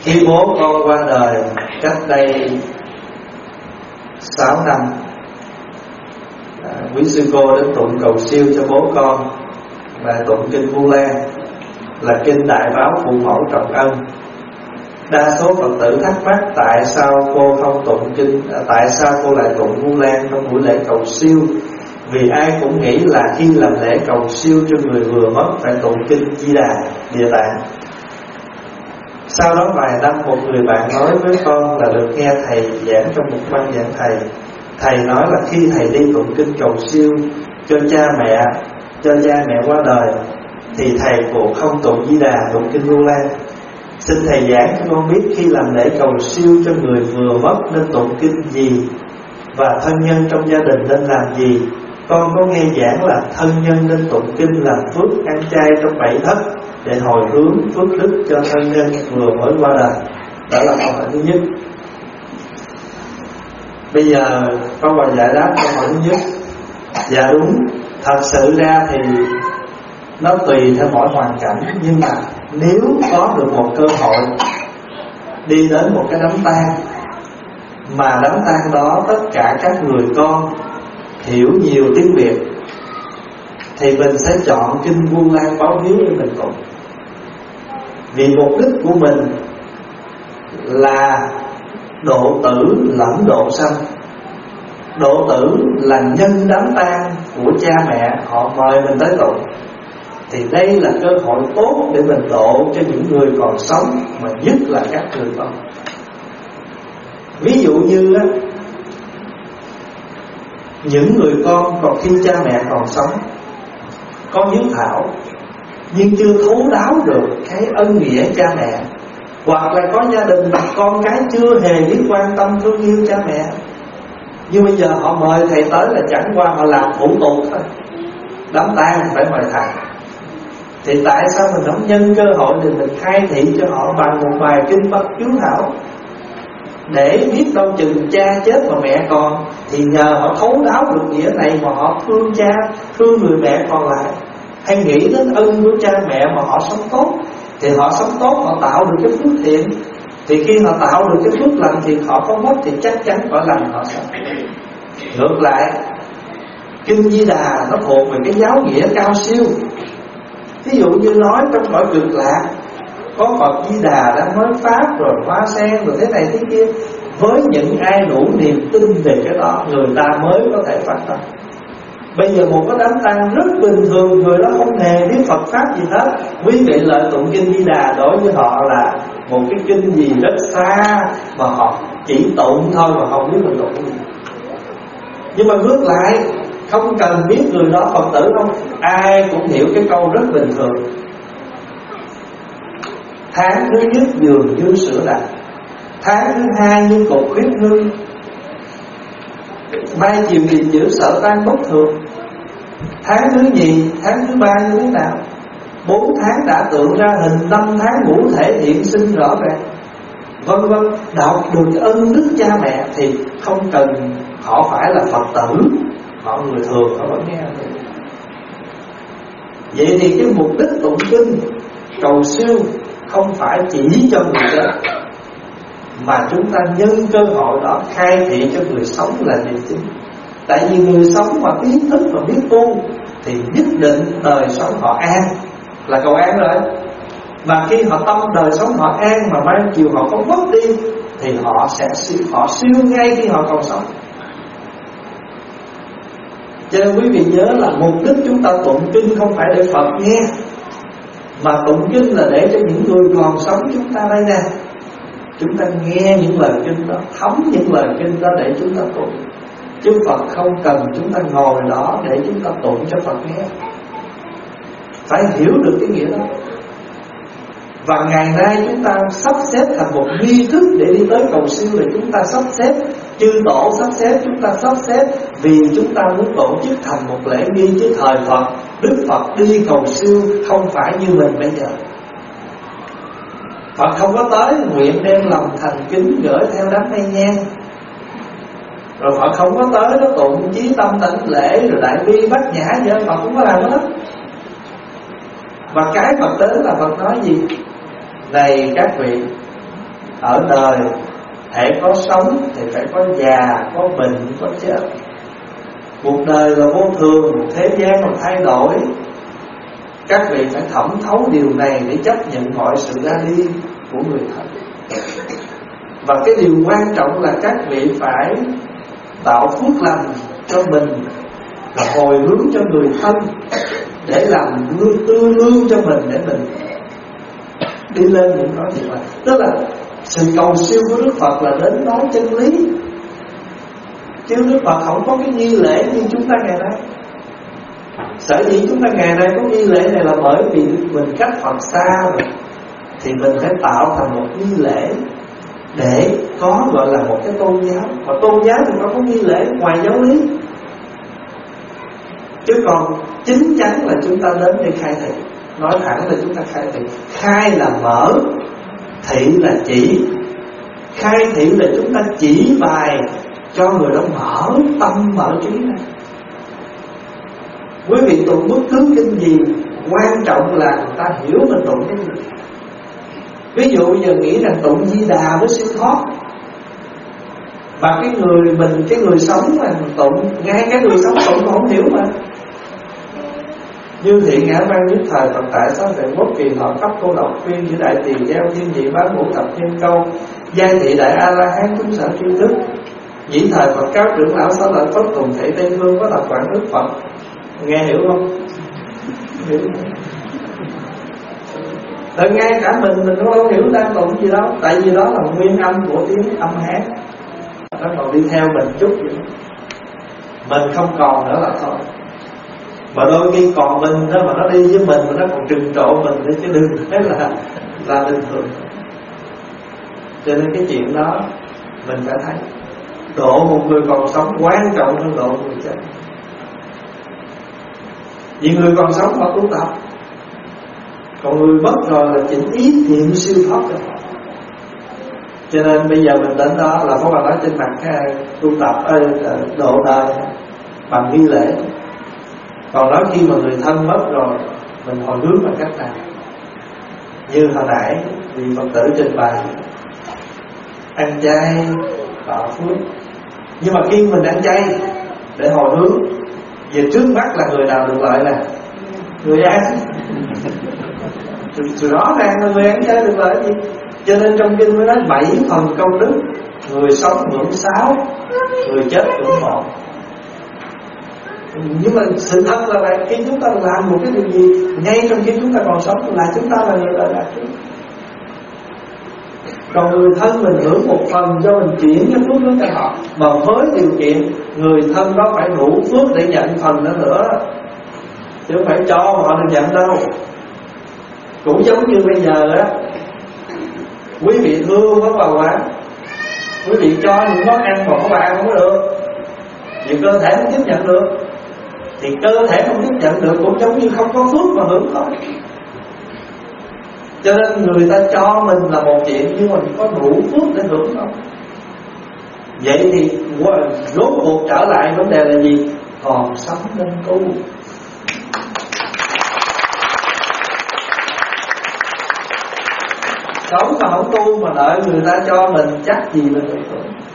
Khi bố con qua đời cách đây 6 năm, quý sư cô đến tụng cầu siêu cho bố con và tụng kinh Vu Lan, là kinh đại báo phụ mẫu trọng ân. Đa số Phật tử thắc mắc tại sao cô không tụng kinh, tại sao cô lại tụng Vu Lan trong buổi lễ cầu siêu. Vì ai cũng nghĩ là khi làm lễ cầu siêu cho người vừa mất phải tụng kinh Di Đà, Địa Tạng. Sau đó vài năm, một người bạn nói với con là được nghe thầy giảng trong một băng giảng thầy. Thầy nói là khi thầy đi tụng kinh cầu siêu cho cha mẹ qua đời thì thầy cũng không tụng Di Đà, tụng kinh Vu Lan. Xin thầy giảng cho con biết khi làm lễ cầu siêu cho người vừa mất nên tụng kinh gì, và thân nhân trong gia đình nên làm gì. Con có nghe giảng là thân nhân nên tụng kinh làm phước ăn chay trong 7 thất để hồi hướng phước đức cho thân nhân vừa mới qua đời. Đó là câu hỏi thứ nhất. Bây giờ có bài giải đáp câu hỏi thứ nhất. Dạ đúng, thật sự ra thì nó tùy theo mỗi hoàn cảnh. Nhưng mà nếu có được một cơ hội đi đến một cái đám tang, mà đám tang đó tất cả các người con hiểu nhiều tiếng Việt, thì mình sẽ chọn kinh Vu Lan báo hiếu để mình tụng. Vì mục đích của mình là độ tử lẫn độ sanh. Độ tử là nhân đám tang của cha mẹ họ mời mình tới tụng, thì đây là cơ hội tốt để mình độ cho những người còn sống, mà nhất là các người con. Ví dụ như á, những người con còn khi cha mẹ còn sống có hiếu thảo nhưng chưa thấu đáo được cái ân nghĩa cha mẹ, hoặc là có gia đình mà con cái chưa hề biết quan tâm thương yêu cha mẹ, nhưng bây giờ họ mời thầy tới là chẳng qua họ làm thủ tục thôi, đám tang phải mời thầy. Thì tại sao mình không nhân cơ hội để mình khai thị cho họ bằng một bài kinh Phật hiếu thảo, để biết đâu chừng cha chết mà mẹ còn, thì nhờ họ thấu đáo được nghĩa này mà họ thương cha, thương người mẹ còn lại, hay nghĩ đến ân của cha mẹ mà họ sống tốt. Thì họ sống tốt, họ tạo được cái phước thiện, thì khi họ tạo được cái phước lành thì họ có mất thì chắc chắn cõi lành họ sẽ. Ngược lại, kinh Di Đà nó thuộc về cái giáo nghĩa cao siêu. Ví dụ như nói trong cõi Cực Lạc có Phật Di Đà đã nói pháp rồi hoa sen rồi thế này thế kia. Với những ai đủ niềm tin về cái đó, người ta mới có thể phát tâm. Bây giờ một cái đám tang rất bình thường, người đó không hề biết Phật pháp gì hết, quý vị lợi tụng kinh Di Đà đối với họ là một cái kinh gì rất xa, mà họ chỉ tụng thôi mà không biết mình tụng gì. Nhưng mà ngược lại, không cần biết người đó Phật tử không, ai cũng hiểu cái câu rất bình thường: tháng thứ nhất dường như sữa đặc, tháng thứ hai như cột huyết ngư, mai chiều gìn giữ sợ tan bất thường, tháng thứ nhì, tháng thứ ba như thế nào, 4 tháng đã tượng ra hình, 5 tháng ngũ thể hiện sinh rõ ràng, vân vân. Đọc được ân đức cha mẹ thì không cần họ phải là Phật tử, họ người thường họ vẫn nghe được. Vậy thì cái mục đích tụng kinh cầu siêu không phải chỉ cho người chết, mà chúng ta nhân cơ hội đó khai thị cho người sống là điều chính. Tại vì người sống mà ý thức và biết tu thì nhất định đời sống họ an, là cầu an rồi. Mà khi họ tâm đời sống họ an mà mai chiều họ có mất đi thì họ siêu ngay khi họ còn sống. Cho nên quý vị nhớ là mục đích chúng ta tụng kinh không phải để Phật nghe, mà tụng kinh là để cho những người còn sống chúng ta đây nè, chúng ta nghe những lời kinh đó, thấm những lời kinh đó để chúng ta tụng. Chứ Phật không cần chúng ta ngồi đó để chúng ta tụng cho Phật nghe. Phải hiểu được cái nghĩa đó. Và ngày nay chúng ta sắp xếp thành một nghi thức để đi tới cầu siêu, là chúng ta sắp xếp, chư tổ sắp xếp, chúng ta sắp xếp vì chúng ta muốn tổ chức thành một lễ nghi. Chứ thời Phật, Đức Phật đi cầu siêu không phải như mình bây giờ. Phật không có tới nguyện đem lòng thành kính gửi theo đám mây nhang, rồi Phật không có tới nó tụng chí tâm tịnh lễ rồi đại bi bát nhã vậy, Phật không có làm đó. Và cái Phật đến là Phật nói gì? Này các vị, ở đời hễ có sống thì phải có già, có bệnh, có chết. Cuộc đời là vô thường, thế gian là thay đổi. Các vị phải thẩm thấu điều này để chấp nhận mọi sự ra đi của người thân. Và cái điều quan trọng là các vị phải tạo phước lành cho mình và hồi hướng cho người thân, để làm tư lương cho mình, để mình đi lên những cái gì mà. Tức là sự cầu siêu của Đức Phật là đến nói chân lý, chứ Đức Phật không có cái nghi lễ như chúng ta ngày nay. Sở dĩ chúng ta ngày nay có nghi lễ này là bởi vì mình cách Phật xa rồi, thì mình phải tạo thành một nghi lễ để có gọi là một cái tôn giáo. Mà tôn giáo thì nó có nghi lễ ngoài giáo lý. Chứ còn chính chắn là chúng ta đến để khai thị. Nói thẳng là chúng ta khai thị. Khai là mở, thị là chỉ. Khai thị là chúng ta chỉ bài cho người đó mở tâm, mở trí này. Quý vị tụng bất cứ kinh gì, quan trọng là người ta hiểu mình tụng cái gì. Ví dụ giờ nghĩ rằng tụng Di Đà mới siêu thoát, mà cái người sống mà tụng, ngay cái người sống tụng không hiểu mà. Như Thiện Ngã Văn nhất thời Phật tại sáu đại quốc kỳ họ cấp cô độc phiên giữa đại tỳ gieo thiên dị bán ngũ thập nhân câu giai thị đại a la hán chúng sở tri thức. Dĩ thời Phật cáo trưởng lão sáu lợi Phật cùng thể Tây Phương có tập quản Đức Phật. Nghe hiểu không? Hiểu. Rồi ngay cả mình cũng không hiểu đang tụng gì đâu. Tại vì đó là nguyên âm của tiếng âm Hán, nó còn đi theo mình chút vậy. Mình không còn nữa là thôi. Mà đôi khi còn mình đó, mà nó đi với mình mà nó còn trừng trộ mình nữa, chứ đừng nói là bình thường. Cho nên cái chuyện đó mình phải thấy độ một người còn sống quan trọng hơn độ người chết. Vì người còn sống họ tu tập, còn người mất rồi là chỉnh ý niệm siêu thoát cho họ. Cho nên bây giờ mình đến đó là có bà nói trên mặt tu tập độ đời bằng nghi lễ. Còn nói khi mà người thân mất rồi, mình hồi hướng bằng cách nào? Như hồi nãy vị Phật tử trình bày, ăn chay tạo phước. Nhưng mà khi mình ăn chay để hồi hướng, về trước mắt là người nào được lợi nè? Người ăn. Sự rõ ràng là người ăn chay được lợi gì? Cho nên trong kinh mới nói 7 phần công đức, người sống hưởng 6, người chết hưởng 1. Nhưng mà sự thật là vậy, khi chúng ta làm một cái điều gì ngay trong khi chúng ta còn sống là chúng ta là người lợi lạc trước. Còn người thân mình hưởng một phần cho mình chuyển cái phước đó cho họ, mà với điều kiện người thân đó phải đủ phước để nhận phần đó nữa, chứ không phải cho họ được nhận đâu. Cũng giống như bây giờ á, quý vị thương có vào quán, quý vị cho những món ăn mà có bà ăn không có được, vì cơ thể không tiếp nhận được, thì cơ thể không tiếp nhận được cũng giống như không có phước mà hưởng thôi. Cho nên người ta cho mình là một chuyện, nhưng mà có đủ phước để hưởng không? Vậy thì rốt cuộc trở lại vấn đề là gì? Còn sống nên tu. Sống mà không tu mà đợi người ta cho mình chắc gì là người tu.